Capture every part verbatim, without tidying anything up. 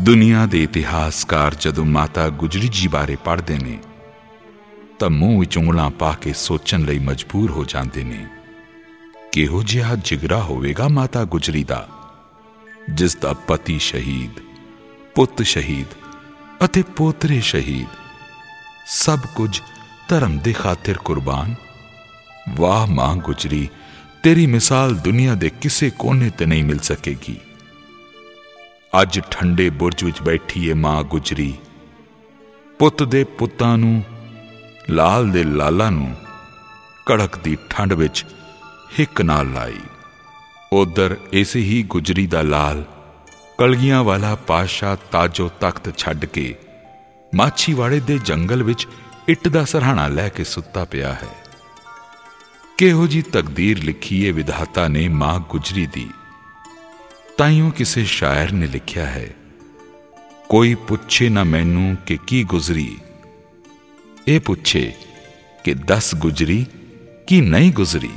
ਦੁਨੀਆ ਦੇ ਇਤਿਹਾਸਕਾਰ ਜਦੋਂ ਮਾਤਾ ਗੁਜਰੀ ਜੀ ਬਾਰੇ ਪੜ੍ਹਦੇ ਨੇ ਤਾਂ ਮੂੰਹ ਵਿੱਚ ਉਂਗਲਾਂ ਪਾ ਕੇ ਸੋਚਣ ਲਈ ਮਜਬੂਰ ਹੋ ਜਾਂਦੇ ਨੇ, ਕਿਹੋ ਜਿਹਾ ਜਿਗਰਾ ਹੋਵੇਗਾ ਮਾਤਾ ਗੁਜਰੀ ਦਾ, ਜਿਸ ਦਾ ਪਤੀ ਸ਼ਹੀਦ, ਪੁੱਤ ਸ਼ਹੀਦ ਅਤੇ ਪੋਤਰੇ ਸ਼ਹੀਦ, ਸਭ ਕੁਝ ਧਰਮ ਦੇ ਖਾਤਰ ਕੁਰਬਾਨ। ਵਾਹ ਮਾਂ ਗੁਜਰੀ, ਤੇਰੀ ਮਿਸਾਲ ਦੁਨੀਆ ਦੇ ਕਿਸੇ ਕੋਨੇ ਤੇ ਨਹੀਂ ਮਿਲ ਸਕੇਗੀ। ਅੱਜ ਠੰਡੇ ਬੁਰਜ ਵਿੱਚ ਬੈਠੀ ਏ ਮਾਂ ਗੁਜਰੀ, ਪੁੱਤ ਦੇ ਪੁੱਤਾਂ ਨੂੰ, ਲਾਲ ਦੇ ਲਾਲਾਂ ਨੂੰ ਕੜਕ ਦੀ ਠੰਡ ਵਿੱਚ ਹਿੱਕ ਨਾਲ ਲਾਈ। ਉਧਰ ਇਸੇ ਹੀ ਗੁਜਰੀ ਦਾ ਲਾਲ ਕਲਗੀਆਂ ਵਾਲਾ ਪਾਤਸ਼ਾਹ ਤਾਜੋ ਤਖਤ ਛੱਡ ਕੇ ਮਾਛੀਵਾੜੇ ਦੇ ਜੰਗਲ ਵਿੱਚ ਇੱਟ ਦਾ ਸਰਹਾਣਾ ਲੈ ਕੇ ਸੁੱਤਾ ਪਿਆ ਹੈ। ਕਿਹੋ ਜੀ ਤਕਦੀਰ ਲਿਖੀ ਏ ਵਿਧਾਤਾ ਨੇ ਮਾਂ ਗੁਜਰੀ ਦੀ। ਤਾਈਓ ਕਿਸੇ ਸ਼ਾਇਰ ਨੇ ਲਿਖਿਆ ਹੈ, ਕੋਈ ਪੁੱਛੇ ਨਾ ਮੈਨੂੰ ਕਿ ਕੀ ਗੁਜ਼ਰੀ, ਇਹ ਪੁੱਛੇ ਕਿ ਦਸ ਗੁਜਰੀ ਕੀ ਨਹੀਂ ਗੁਜ਼ਰੀ।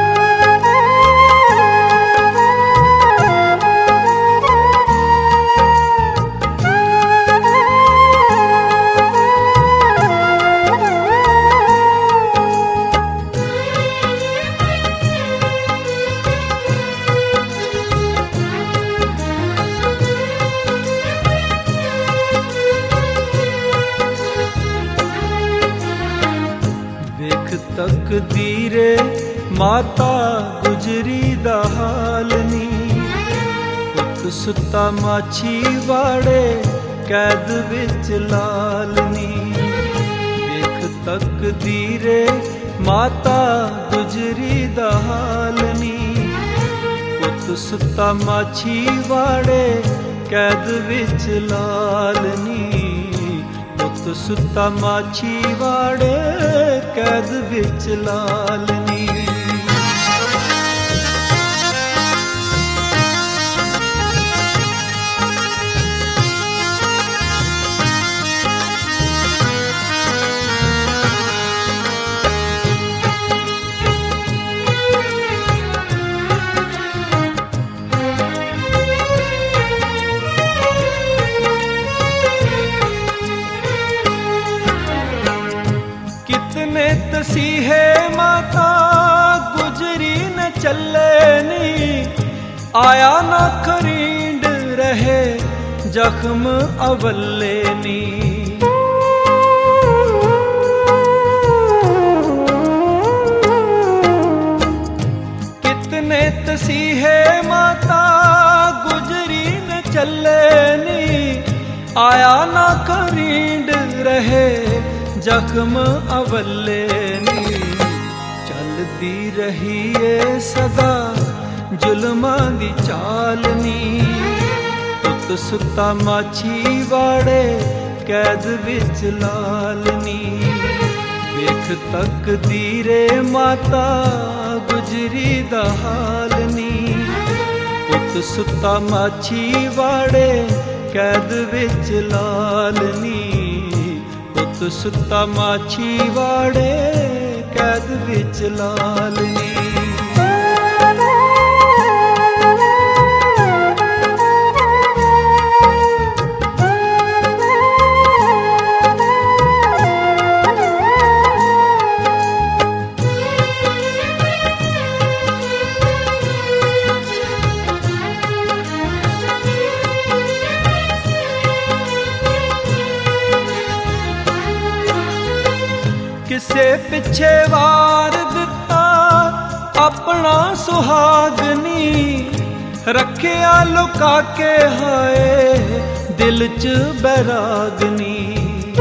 ਤਕਦੀਰੇ ਮਾਤਾ ਗੁਜਰੀ ਦਾ ਹਾਲ ਨੀ, ਪੁੱਤ ਸੁੱਤਾ ਮਾਛੀਵਾੜੇ ਕੈਦ ਵਿੱਚ ਲਾਲ ਨੀ। ਵੇਖ ਤਕਦੀਰੇ ਮਾਤਾ ਗੁਜਰੀ ਦਾ ਹਾਲ ਨੀ, ਪੁੱਤ ਸੁੱਤਾ ਮਾਛੀਵਾੜੇ ਕੈਦ ਵਿੱਚ ਲਾਲ ਨੀ। ਪੁੱਤ ਸੁੱਤਾ ਮਾਛੀਵਾੜੇ ਕੈਦ ਵਿੱਚ ਲਾਲ ਨੀ। ਤਸੀਹੇ ਮਾਤਾ ਗੁਜਰੀ ਨ ਚੱਲੇ ਨੀ, ਆਇਆ ਨਾ ਖਰੀਂਡ ਰਹੇ ਜ਼ਖਮ ਅਵੱਲੇ ਨੀ। ਕਿਤਨੇ ਤਸੀਹੇ ਮਾਤਾ ਗੁਜਰੀ ਨ ਚੱਲੇ ਨੀ, ਆਇਆ ਨਾ ਖਰੀਂਡ ਰਹੇ ਜ਼ਖਮ ਅਵੱਲੇ ਨੀ। ਚੱਲਦੀ ਰਹੀ ਏ ਸਦਾ ਜ਼ੁਲਮਾਂ ਦੀ ਚਾਲ ਨੀ, ਪੁੱਤ ਸੁੱਤਾ ਮਾਛੀਵਾੜੇ ਕੈਦ ਵਿੱਚ ਲਾਲ ਨੀ। ਵੇਖ ਤਕਦੀਰੇ ਮਾਤਾ ਗੁਜਰੀ ਦਾ ਹਾਲ ਨੀ, ਪੁੱਤ ਸੁੱਤਾ ਮਾਛੀਵਾੜੇ ਕੈਦ ਵਿੱਚ ਲਾਲ ਨੀ। ਪੁੱਤ ਸੁੱਤਾ ਮਾਛੀਵਾੜੇ ਕੈਦ ਵਿੱਚ ਲਾਲ ਨੀ। ਕਿਸੇ ਪਿੱਛੇ ਵਾਰ ਦਿੱਤਾ ਆਪਣਾ ਸੁਹਾਗਨੀ, ਰੱਖਿਆ ਲੁਕਾ ਕੇ ਹਾਏ ਦਿਲ ਚ ਬੈਰਾਗਨੀ।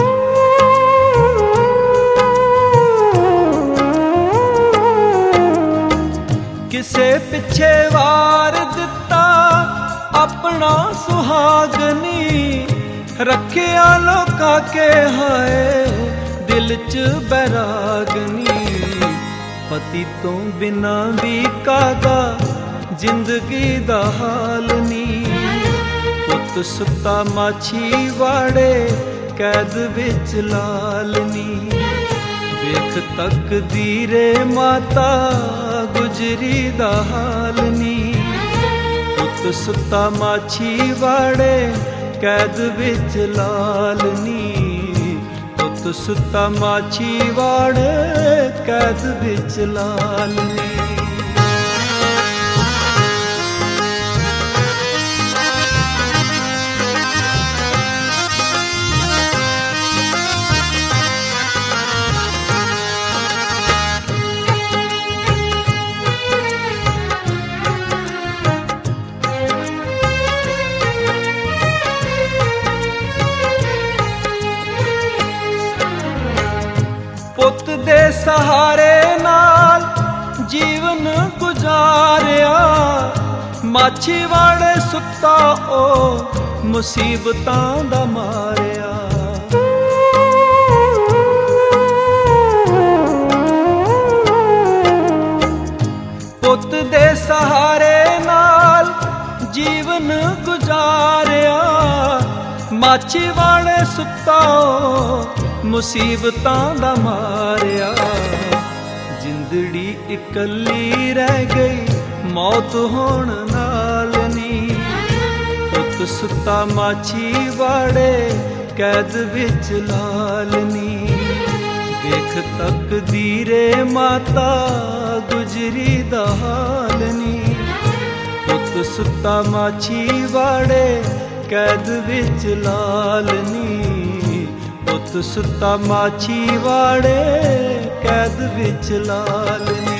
ਕਿਸੇ ਪਿੱਛੇ ਵਾਰ ਦਿੱਤਾ ਆਪਣਾ ਸੁਹਾਗਨੀ, ਰੱਖਿਆ ਲੁਕਾ ਕੇ ਹਾਏ ਦਿਲ ਚ ਬੈਰਾਗਨੀ। ਪਤੀ ਤੋਂ ਬਿਨਾ ਵੀ ਕਾਦਾ ਜ਼ਿੰਦਗੀ ਦਾ ਹਾਲ ਨੀ, ਪੁੱਤ ਸੁੱਤਾ ਮਾਛੀਵਾੜੇ ਕੈਦ ਵਿੱਚ ਲਾਲ ਨੀ। ਵੇਖ ਤਕਦੀਰੇ ਮਾਤਾ ਗੁਜਰੀ ਦਾ ਹਾਲ ਨੀ, ਪੁੱਤ ਸੁੱਤਾ ਮਾਛੀਵਾੜੇ कैद विच लालनी। पुत सुता माछीवाड़े कैद विच लालनी। पुत दे सहारे नाल जीवन गुजारिया। माछीवाड़े सुता ओ मुसीबतां दा मारिया। पुत दे सहारे नाल जीवन गुजारिया। माछीवाड़े सुता ओ मुसीबतां दा मारिया। जिंदड़ी इकल्ली रह गई मौत होण नाल नी। पुत सुता माछीवाड़े कैद विच लालनी। देख तकदीरे माता गुजरी दा हाल नी। पुत सुता माछीवाड़े कैद विच लालनी। पुत सुता माछीवाड़े कैद विच लालनी।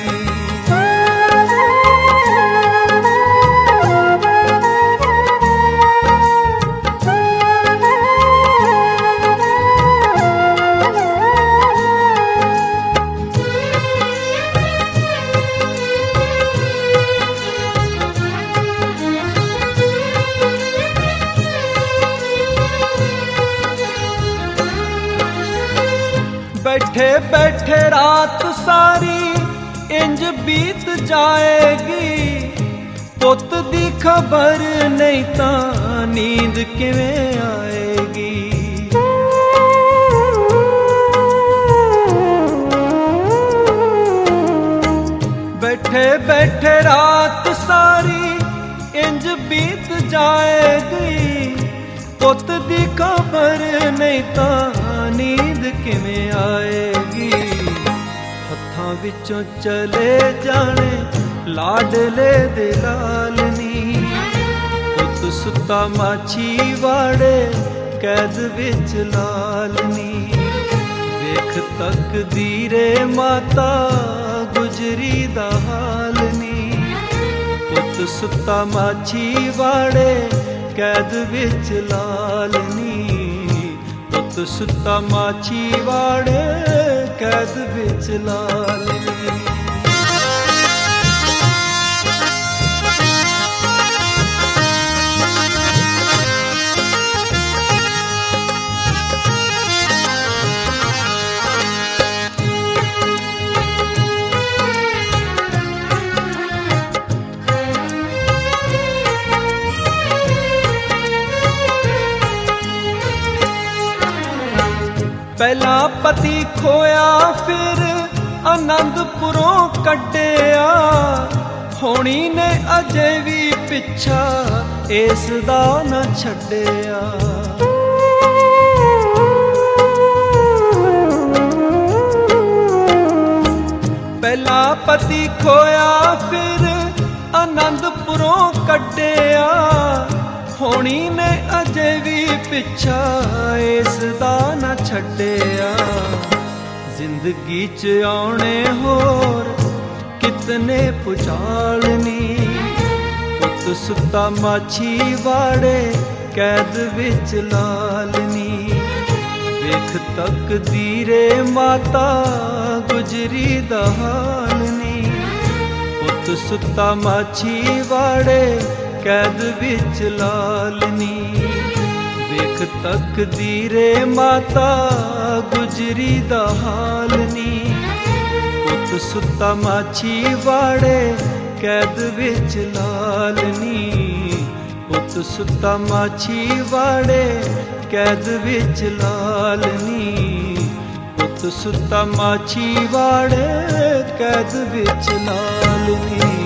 बैठे बैठे रात सारी इंज बीत जाएगी। पुत दी खबर नहीं तां नींद किवें आएगी। बैठे बैठे रात सारी इंज बीत जाएगी। पुत दी खबर नहीं तां नींद किवें आएगी। हत्थां विचों चले जाने लाडले दे लालनी। पुत सुता माछीवाड़े कैद विच लालनी। देख तकदीरे माता गुजरी दा हालनी। पुत सुता माछीवाड़े कैद विच लालनी। पुत सुता माछीवाड़े कैद विच लालनी। पहला पति खोया फिर आनंदपुरों कड्डिया। होनी ने अजे भी पिछा इस दा न छड्डिया। पहला पति खोया फिर आनंदपुरों कड्डिया। होनी ने अजे भी पिछा इस दा न छड्डिया। जिंदगी च आने होर कितने पुचालनी। पुत सुता माछीवाड़े कैद विच लालनी। वेख तकदीरे माता गुजरी दा हालनी। पुत सुता माछीवाड़े कैद विच लालनी। वेख तकदीरे माता गुजरी दा हालनी। पुत सुता माछीवाड़े कैद विच लालनी। पुत सुता माछीवाड़े कैद विच लालनी। पुत सुता माछीवाड़े कैद विच लालनी।